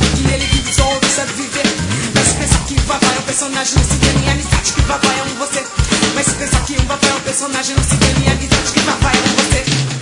E ele vive só outro sabe viver. Mas se pensar que o papai é um personagem, não se engane, amizade que papai é um você. Mas se pensar que um papai é um personagem, não se engane, amizade que papai é um você.